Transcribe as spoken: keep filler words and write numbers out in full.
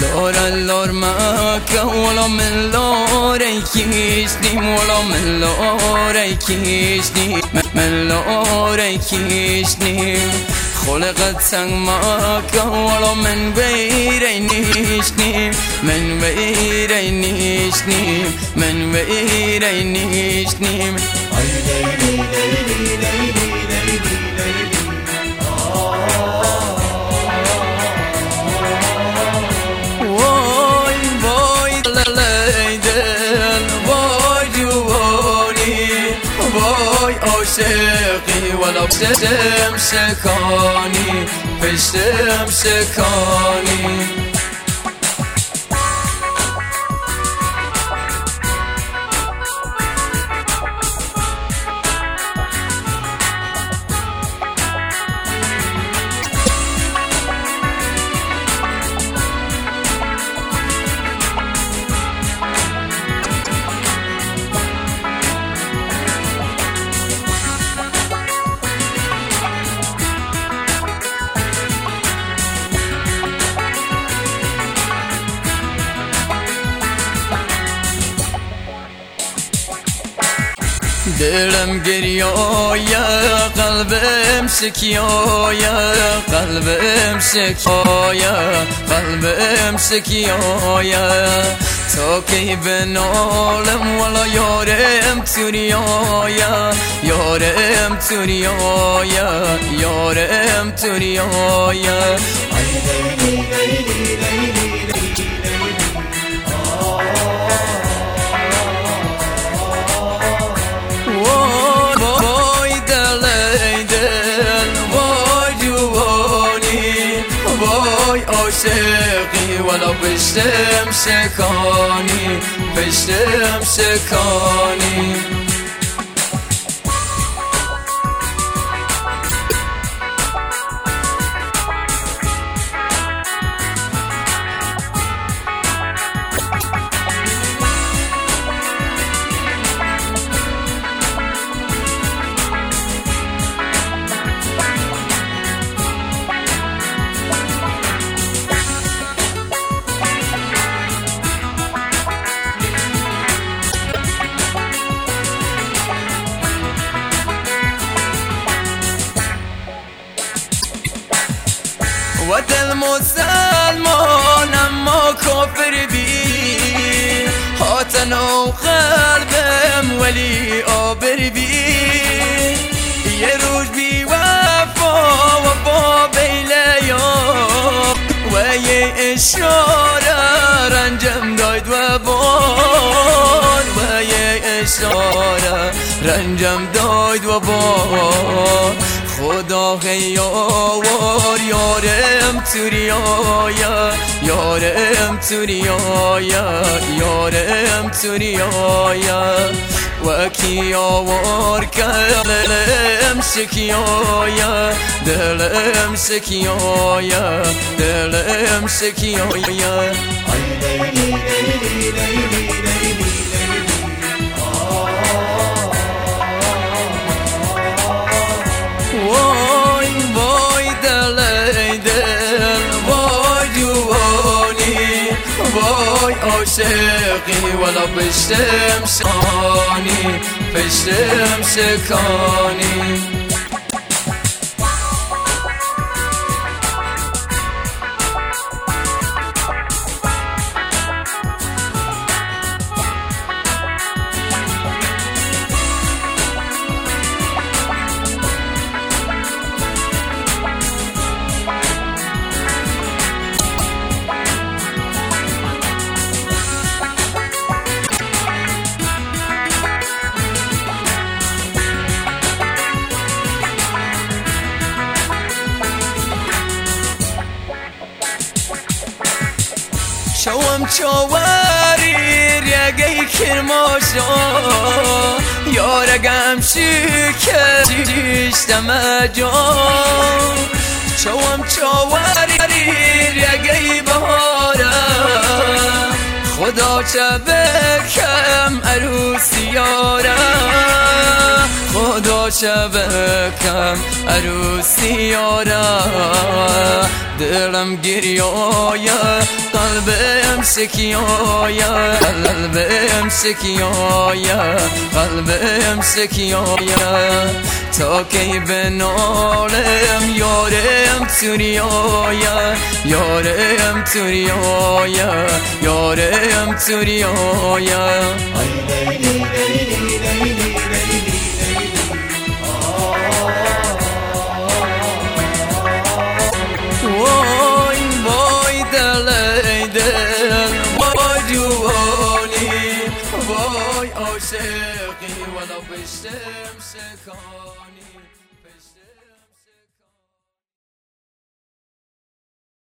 لورا اللور مكة ولا من لوري كيشني ولا من لوري كيشني من لوري كيشني خلقت سنگ مكة ولا من غيري نيشني من غيري نيشني من غيري نيشني عاشقی ولا پشتم سکانی پشتم سکانی دلم گریایا قلبم سکیایا قلبم سکیایا قلبم سکیایا تا کی بنالم ولا یارم توریایا یارم توریایا یارم توریایا عاشقی ولا پشتم سکانی پشتم سکانی و دل مسلمان اما کافر بی هاتن و قلبم ولی آبر بی یه روز بی وفا وفا بیلیا و یه اشاره رنجم داید و بان و یه اشاره رنجم داید و بان خدا خیاور یارم توریایا یارم توریایا یارم توریایا و کی آور دلم سکیایا دلم سکیایا دلم سکیایا وای عاشقی ولا پشتم سکانی پشتم سکانی شوم چواری رگی کرماشا یارگم شکر دیشتم جان شوم چواری رگی بهاره خدا چه بکم عروسی یاره خدا چه بکم عروسی یاره دلم گریایا قلبم سکیایا قلبم سکیایا قلبم سکیایا تا کی بنالم یارم توریایا یارم توریایا یارم توریایا وای وای دل دل وای جوانی وای عاشقی ولو بشتم سکانی